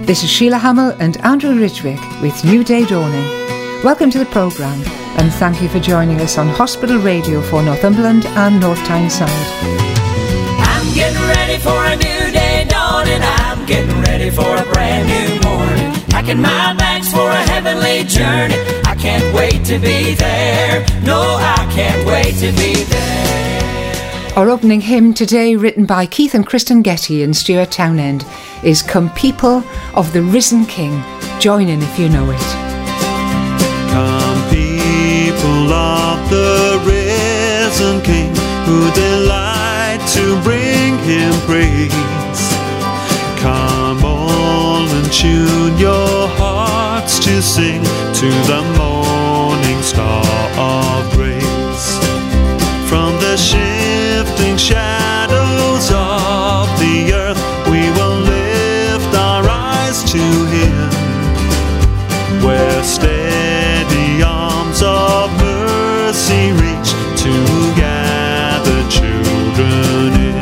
This is Sheila Hamill and Andrew Ridgwick with New Day Dawning. Welcome to the programme and thank you for joining us on Hospital Radio for Northumberland and North Tyneside. I'm getting ready for a new day dawning. I'm getting ready for a brand new morning. Packing my bags for a heavenly journey. I can't wait to be there. No, I can't wait to be there. Our opening hymn today, written by Keith and Kristen Getty and Stuart Townend, is Come People of the Risen King. Join in if you know it. Come people of the risen King, who delight to bring him praise. Come all and tune your hearts to sing to the morning star of grace. From the shifting shadows of the earth, we will lift our eyes to him, where steady arms of mercy reach to gather children in.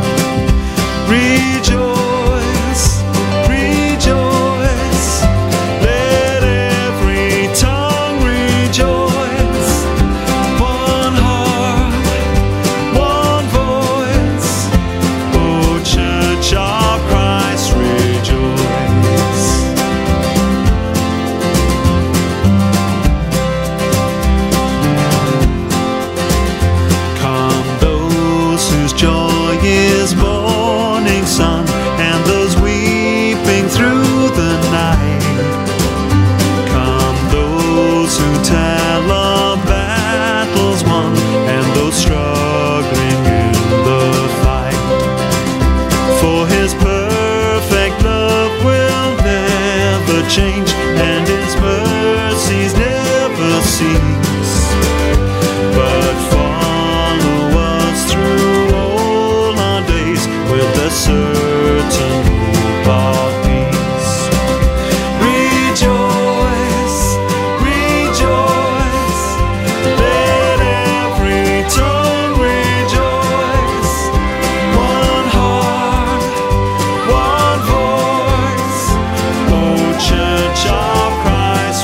Rejoice, rejoice, let every tongue rejoice. One heart, one voice, O Church of Christ, rejoice. Come those whose joy is morning sun, and those weeping through the night. Come those who tell of battles won, and those struggling in the fight. For his perfect love will never change, and his mercies never cease, but follow us through all our days with the certain hope of peace. Rejoice, rejoice, let every tongue rejoice. One heart, one voice, O Church of Christ,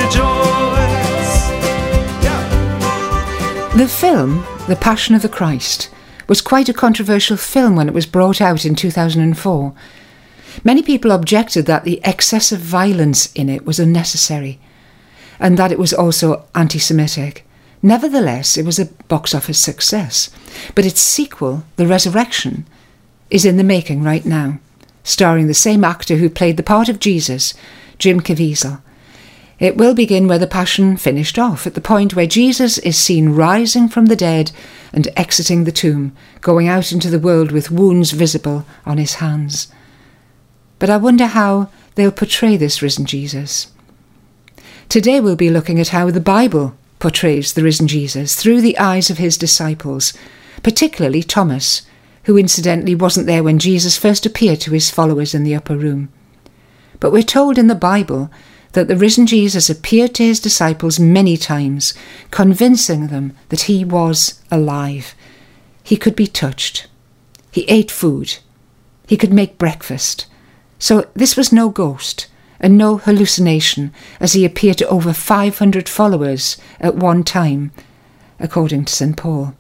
rejoice. The film, The Passion of the Christ, was quite a controversial film when it was brought out in 2004. Many people objected that the excessive violence in it was unnecessary and that it was also anti-Semitic. Nevertheless, it was a box office success. But its sequel, The Resurrection, is in the making right now, starring the same actor who played the part of Jesus, Jim Caviezel. It will begin where the Passion finished off, at the point where Jesus is seen rising from the dead and exiting the tomb, going out into the world with wounds visible on his hands. But I wonder how they'll portray this risen Jesus. Today we'll be looking at how the Bible portrays the risen Jesus through the eyes of his disciples, particularly Thomas, who incidentally wasn't there when Jesus first appeared to his followers in the upper room. But we're told in the Bible that the risen Jesus appeared to his disciples many times, convincing them that he was alive. He could be touched. He ate food. He could make breakfast. So this was no ghost and no hallucination, as he appeared to over 500 followers at one time, according to St. Paul.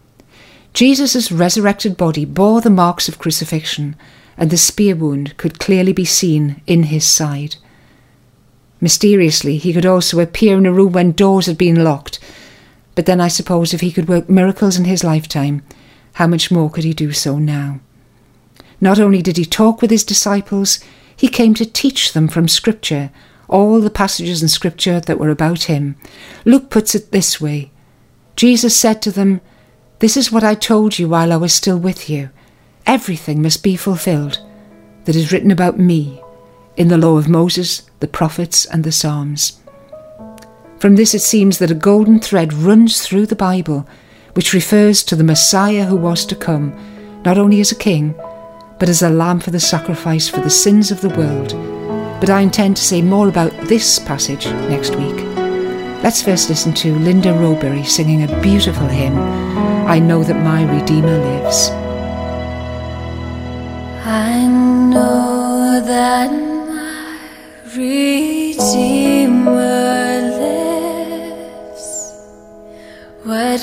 Jesus' resurrected body bore the marks of crucifixion, and the spear wound could clearly be seen in his side. Mysteriously, he could also appear in a room when doors had been locked. But then I suppose if he could work miracles in his lifetime, how much more could he do so now? Not only did he talk with his disciples, he came to teach them from Scripture, all the passages in Scripture that were about him. Luke puts it this way: Jesus said to them, "This is what I told you while I was still with you. Everything must be fulfilled that is written about me in the law of Moses, the prophets and the Psalms." From this it seems that a golden thread runs through the Bible, which refers to the Messiah who was to come, not only as a king, but as a lamb for the sacrifice for the sins of the world. But I intend to say more about this passage next week. Let's first listen to Linda Roberry singing a beautiful hymn, I Know That My Redeemer Lives. I know that my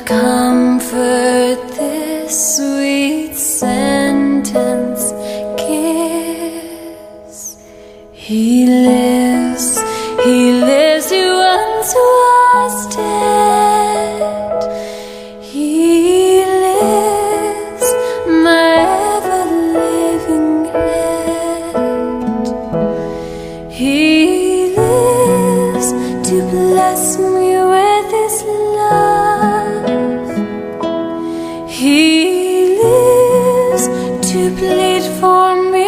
of comfort this sweet sentence gives. He lives who once was dead. He lives, my ever-living head. He lives to bless me with his love. He lives to plead for me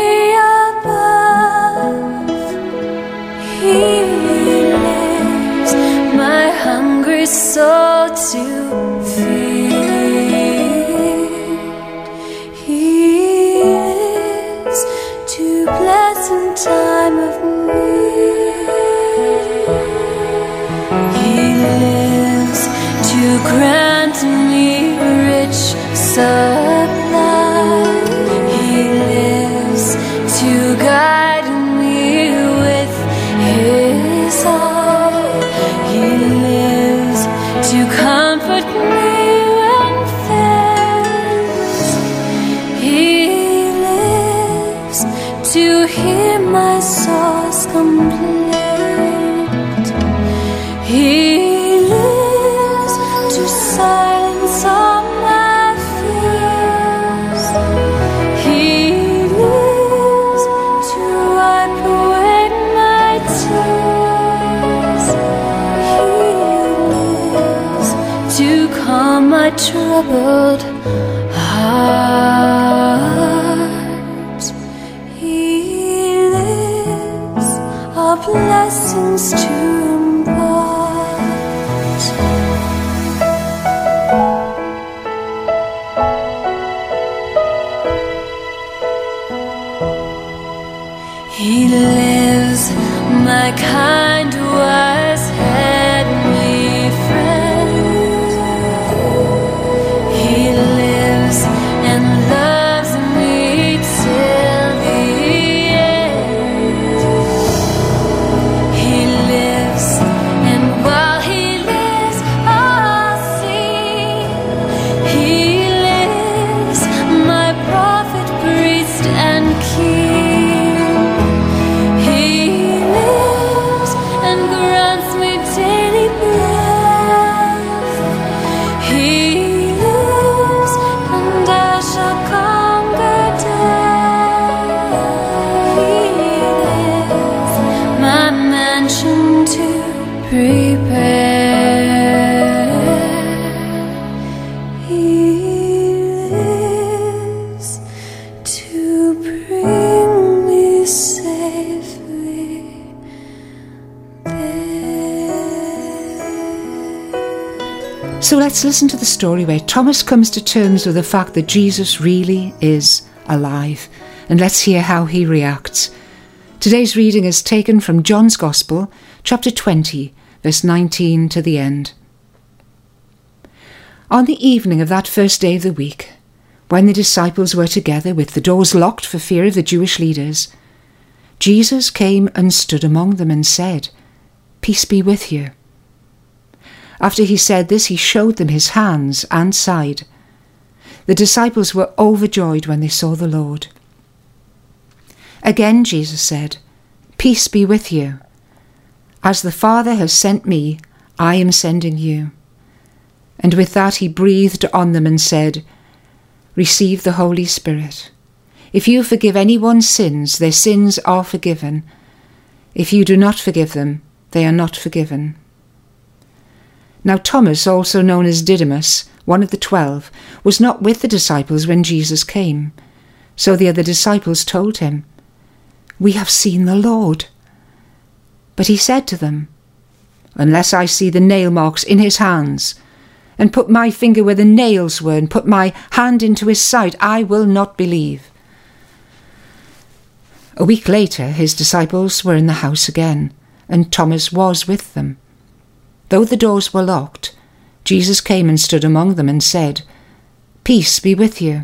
above. He lives my hungry soul to feed. He lives to bless in time of need. He lives to grant me rich supply. He lives to guide me with his eye. He lives to comfort me when fails. He lives to hear my soul's complaint. He lives to silence all my fears. He lives to wipe away my tears. He lives to calm my troubled heart. He lives all blessings to impart. He lives, my kind, wise, heavenly friend. He lives and loves me till the end. He lives, and while he lives, I'll sing. He lives, my prophet, priest, and king. He lives and grants me daily breath. He lives and I shall conquer death. He lives my mansion to prepare. He lives to bring me safely there. So let's listen to the story where Thomas comes to terms with the fact that Jesus really is alive, and let's hear how he reacts. Today's reading is taken from John's Gospel, chapter 20, verse 19 to the end. On the evening of that first day of the week, when the disciples were together with the doors locked for fear of the Jewish leaders, Jesus came and stood among them and said, "Peace be with you." After he said this, he showed them his hands and side. The disciples were overjoyed when they saw the Lord. Again Jesus said, "Peace be with you. As the Father has sent me, I am sending you." And with that he breathed on them and said, "Receive the Holy Spirit. If you forgive anyone's sins, their sins are forgiven. If you do not forgive them, they are not forgiven." Now Thomas, also known as Didymus, one of the 12, was not with the disciples when Jesus came. So the other disciples told him, "We have seen the Lord." But he said to them, "Unless I see the nail marks in his hands, and put my finger where the nails were, and put my hand into his side, I will not believe." A week later, his disciples were in the house again, and Thomas was with them. Though the doors were locked, Jesus came and stood among them and said, "Peace be with you."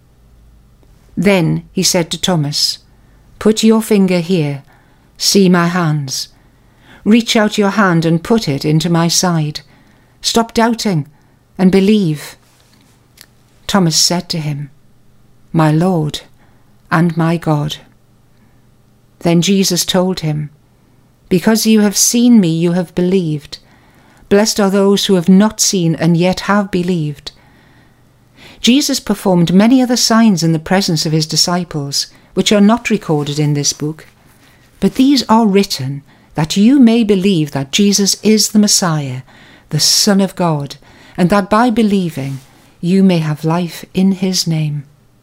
Then he said to Thomas, "Put your finger here, see my hands. Reach out your hand and put it into my side. Stop doubting and believe." Thomas said to him, "My Lord and my God." Then Jesus told him, "Because you have seen me, you have believed. Blessed are those who have not seen and yet have believed." Jesus performed many other signs in the presence of his disciples, which are not recorded in this book, but these are written that you may believe that Jesus is the Messiah, the Son of God, and that by believing you may have life in his name.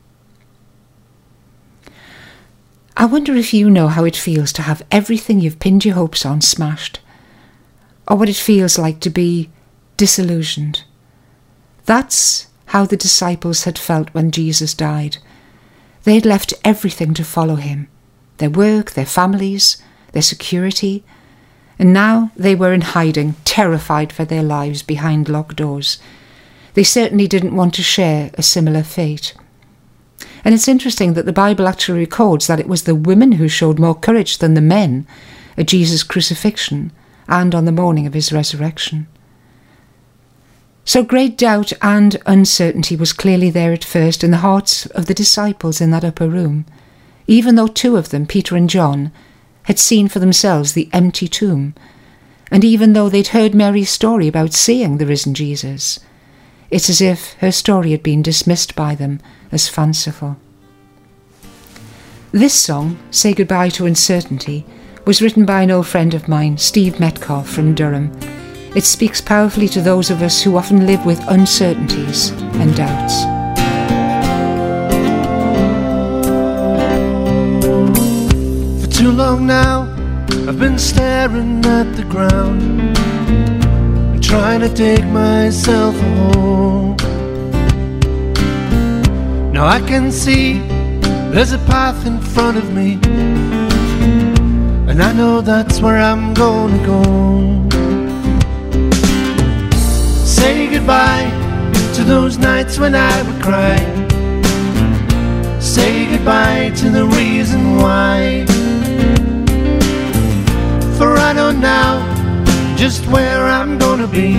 I wonder if you know how it feels to have everything you've pinned your hopes on smashed, or what it feels like to be disillusioned. That's how the disciples had felt when Jesus died. They had left everything to follow him, their work, their families, their security, and now they were in hiding, terrified for their lives behind locked doors. They certainly didn't want to share a similar fate. And it's interesting that the Bible actually records that it was the women who showed more courage than the men at Jesus' crucifixion and on the morning of his resurrection. So great doubt and uncertainty was clearly there at first in the hearts of the disciples in that upper room, even though two of them, Peter and John, had seen for themselves the empty tomb, and even though they'd heard Mary's story about seeing the risen Jesus. It's as if her story had been dismissed by them as fanciful. This song, Say Goodbye to Uncertainty, was written by an old friend of mine, Steve Metcalf from Durham. It speaks powerfully to those of us who often live with uncertainties and doubts. For too long now, I've been staring at the ground and trying to dig myself a hole. Now I can see there's a path in front of me, and I know that's where I'm gonna go. Say goodbye to those nights when I would cry. Say goodbye to the reason why. For I know now just where I'm gonna be.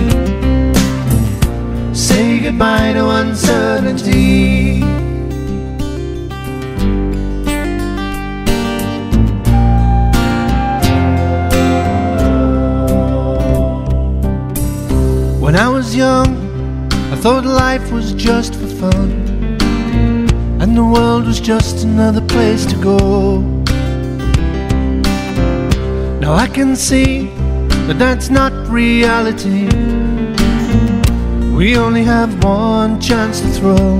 Say goodbye to uncertainty. When I was young, I thought life was just for fun, and the world was just another place to go. Now I can see that that's not reality. We only have one chance to throw.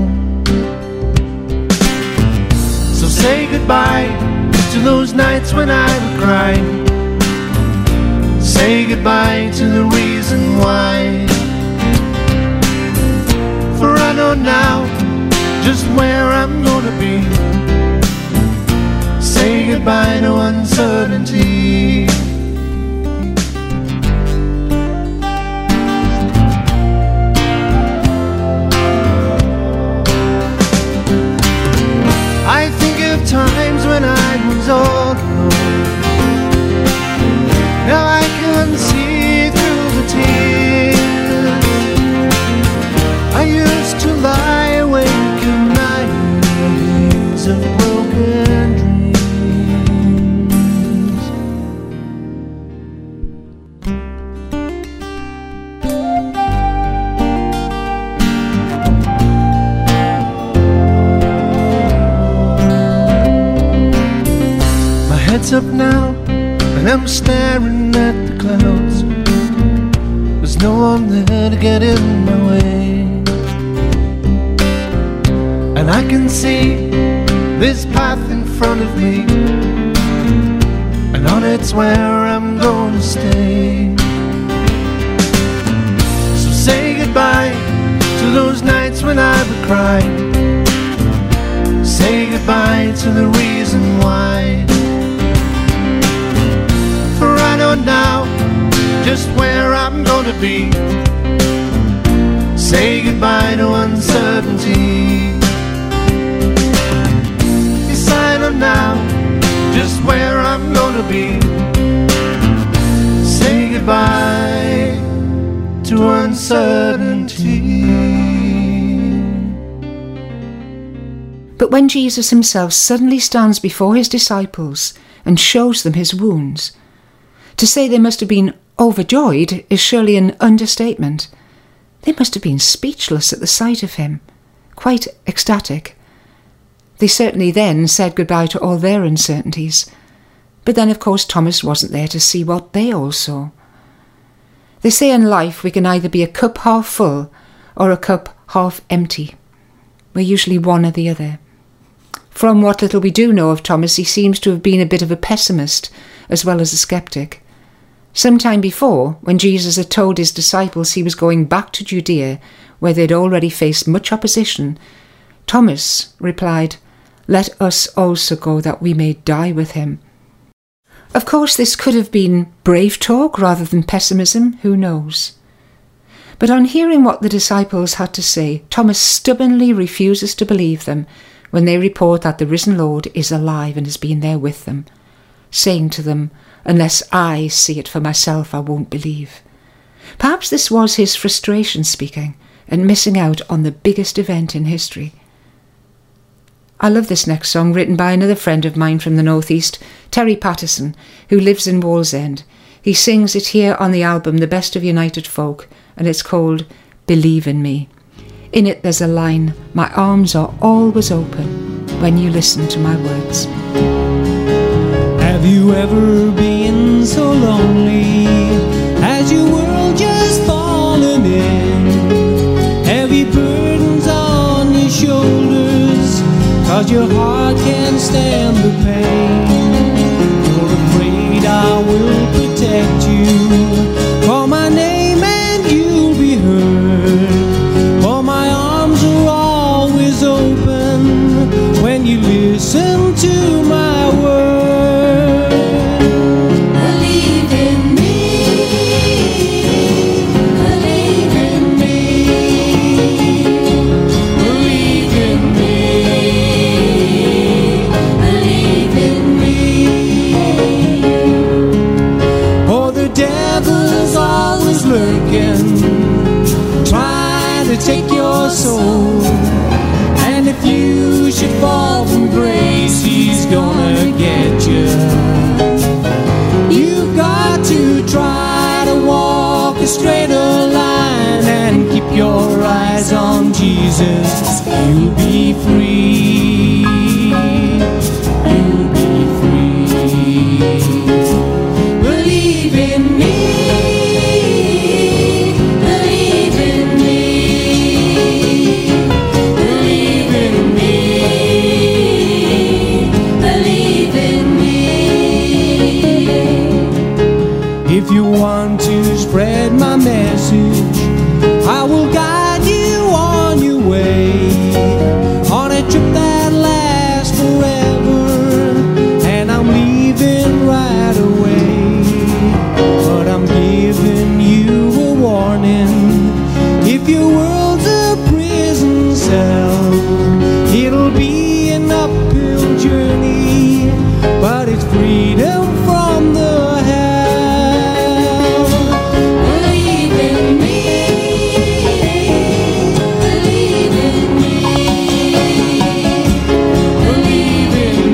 So say goodbye to those nights when I would cry. Say goodbye to the reason why. For I know now just where I'm gonna be. Say goodbye to uncertainty. I think of times when I was all alone. Now I can see through the tears. I used to lie awake in nights of broken dreams. My head's up now and I'm staring at the clouds. There's no one there to get in my way. And I can see this path in front of me, and on it's where I'm gonna stay. So say goodbye to those nights when I would cry. Say goodbye to the reason why. For I know now just where I'm gonna be. Say goodbye to uncertainty. Yes, I know now just where I'm gonna be. Say goodbye to uncertainty. But when Jesus himself suddenly stands before his disciples and shows them his wounds, to say they must have been overjoyed is surely an understatement. They must have been speechless at the sight of him, quite ecstatic. They certainly then said goodbye to all their uncertainties. But then, of course, Thomas wasn't there to see what they all saw. They say in life we can either be a cup half full or a cup half empty. We're usually one or the other. From what little we do know of Thomas, he seems to have been a bit of a pessimist as well as a skeptic. Some time before, when Jesus had told his disciples he was going back to Judea, where they'd already faced much opposition, Thomas replied, "Let us also go that we may die with him." Of course, this could have been brave talk rather than pessimism, who knows? But on hearing what the disciples had to say, Thomas stubbornly refuses to believe them when they report that the risen Lord is alive and has been there with them, saying to them, "Unless I see it for myself, I won't believe." Perhaps this was his frustration speaking and missing out on the biggest event in history. I love this next song, written by another friend of mine from the Northeast, Terry Patterson, who lives in Wallsend. He sings it here on the album The Best of United Folk, and it's called Believe in Me. In it there's a line, "My arms are always open when you listen to my words." Have you ever been so lonely? Has your world just fallen in? Heavy burdens on your shoulders, 'cause your heart can't stand the pain. You're afraid I will protect you. Call my name and you'll be heard. For my arms are always open when you listen to my word. Believe in me, believe in me, believe in me, believe in me. Oh, the devil's always lurking, trying to take your soul. And if you should fall from grace, he's gonna get you. You've got to try to walk a straighter line and keep your eyes on Jesus. You'll be free. You'll be free. Believe in me, believe in me, believe in me, believe in me. If you want to spread my message, I will guide you on your way, on a trip that lasts forever, and I'm leaving right away. But I'm giving you a warning, if your world's a prison cell, it'll be an uphill journey, but it's freedom from the hell. Believe in me, believe in me, believe in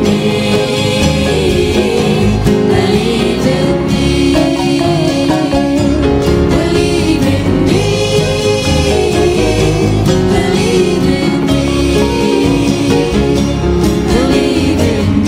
me, believe in me, believe in me, believe in me, believe in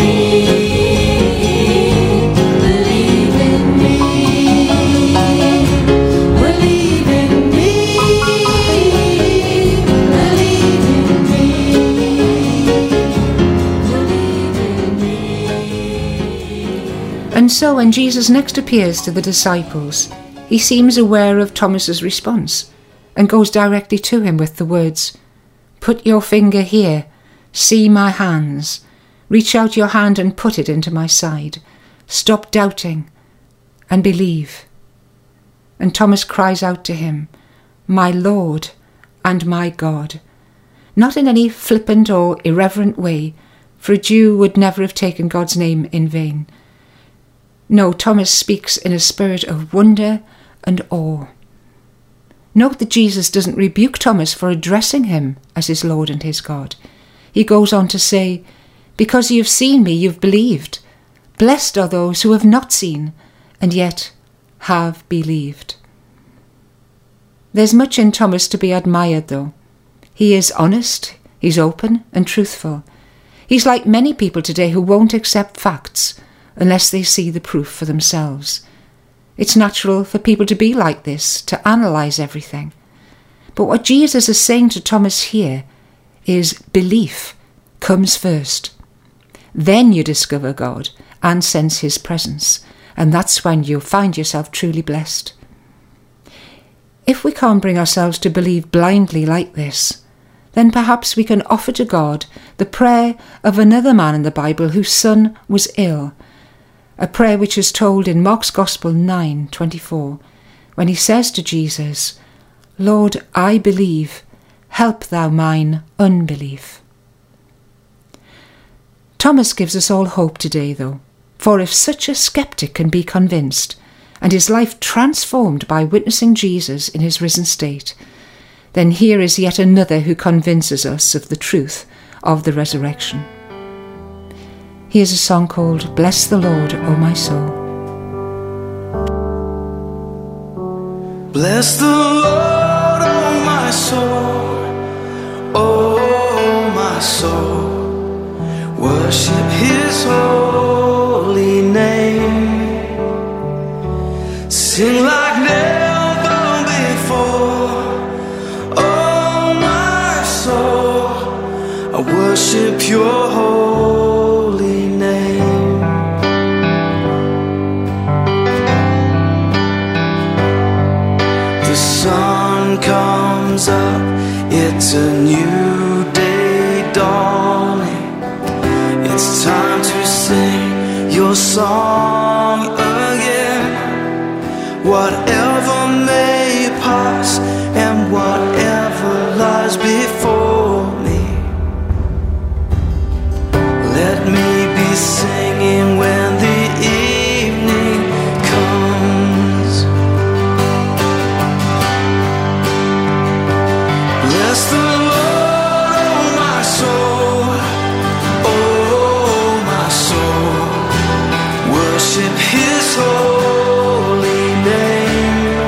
And so when Jesus next appears to the disciples, he seems aware of Thomas's response and goes directly to him with the words, "Put your finger here, see my hands. Reach out your hand and put it into my side. Stop doubting and believe." And Thomas cries out to him, "My Lord and my God." Not in any flippant or irreverent way, for a Jew would never have taken God's name in vain. No, Thomas speaks in a spirit of wonder and awe. Note that Jesus doesn't rebuke Thomas for addressing him as his Lord and his God. he goes on to say, "Because you've seen me, you've believed. Blessed are those who have not seen, and yet have believed." There's much in Thomas to be admired, though. He is honest, he's open and truthful. He's like many people today who won't accept facts unless they see the proof for themselves. It's natural for people to be like this, to analyse everything. But what Jesus is saying to Thomas here is belief comes first. Then you discover God and sense his presence, and that's when you'll find yourself truly blessed. If we can't bring ourselves to believe blindly like this, then perhaps we can offer to God the prayer of another man in the Bible whose son was ill, a prayer which is told in Mark's Gospel 9:24, when he says to Jesus, "Lord, I believe, help thou mine unbelief." Thomas gives us all hope today, though, for if such a skeptic can be convinced, and his life transformed by witnessing Jesus in his risen state, then here is yet another who convinces us of the truth of the resurrection. Here's a song called "Bless the Lord, O my soul." Bless the Lord, O my soul, O my soul. Worship his holy name. Sing like never before. Oh my soul, I worship your holy name. The sun comes up, it's a new day dawning. It's time to sing your song again. Whatever may pass and whatever lies before me, let me be singing when the evening comes. Bless the Lord, oh my soul, oh my soul. Worship his holy name.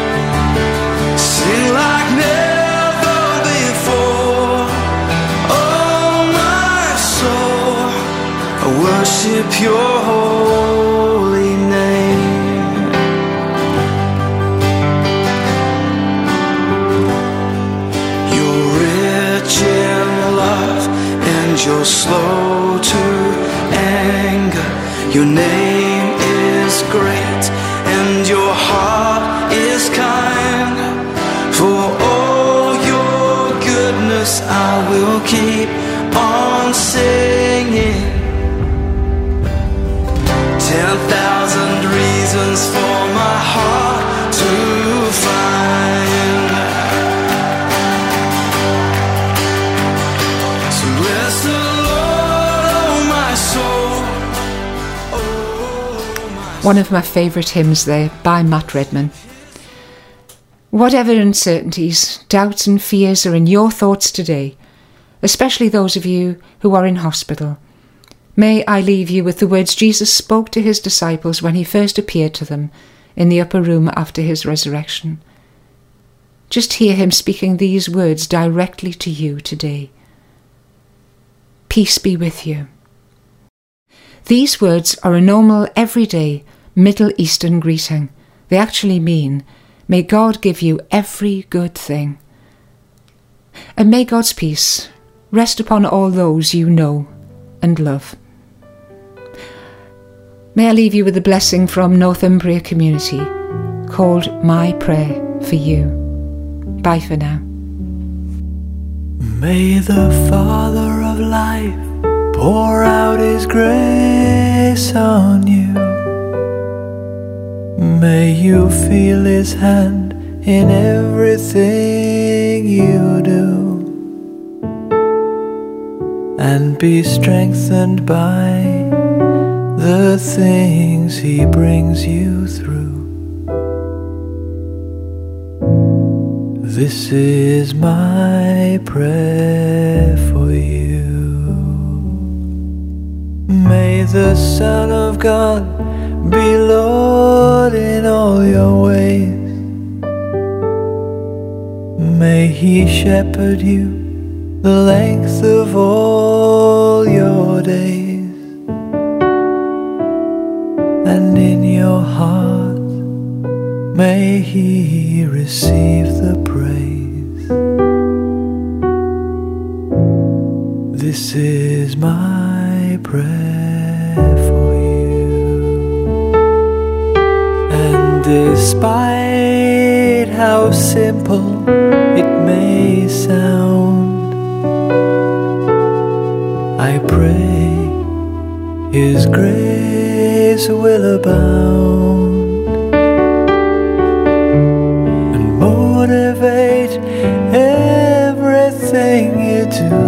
Sing like never before. Oh my soul, I worship your holy name. You're rich in love and you're slow to anger. Your name is great and your heart is kind. For all your goodness I will keep on singing. 10,000 reasons for my heart to find. So bless the Lord, oh my soul. One of my favourite hymns there by Matt Redman. Whatever uncertainties, doubts and fears are in your thoughts today, especially those of you who are in hospital, may I leave you with the words Jesus spoke to his disciples when he first appeared to them in the upper room after his resurrection. Just hear him speaking these words directly to you today. Peace be with you. These words are a normal, everyday Middle Eastern greeting. They actually mean, may God give you every good thing. And may God's peace rest upon all those you know and love. May I leave you with a blessing from Northumbria Community called My Prayer for You. Bye for now. May the Father of life pour out his grace on you. May you feel his hand in everything you do, and be strengthened by the things he brings you through. This is my prayer for you. May the Son of God be Lord in all your ways. May He shepherd you the length of all your days, and in your heart may He receive the praise. This is my prayer for you, and despite how simple it may sound, I pray His grace will abound and motivate everything you do,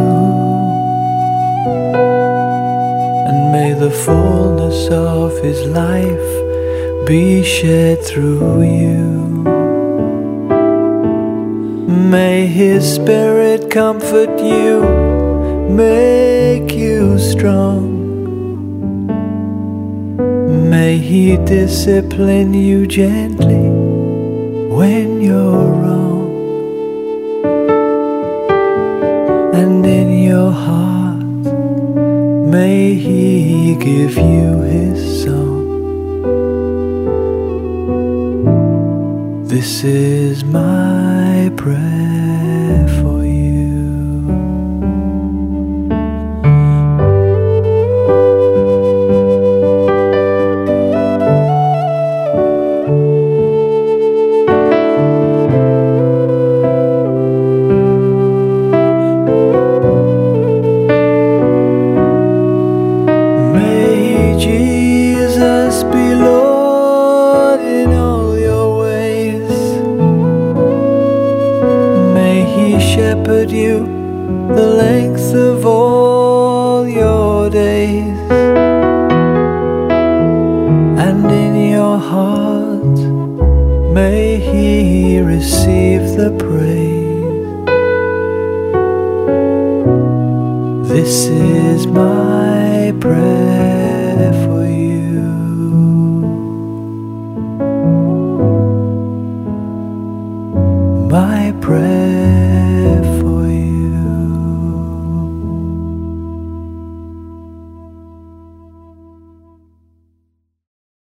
and may the fullness of His life be shared through you. May His Spirit comfort you, make you strong. May He discipline you gently when you're wrong, and in your heart may He give you His song. This is my prayer for you. May Jesus be Lord in all your ways. May He shepherd you the length of all your days, and in your heart may He receive the praise. This is my prayer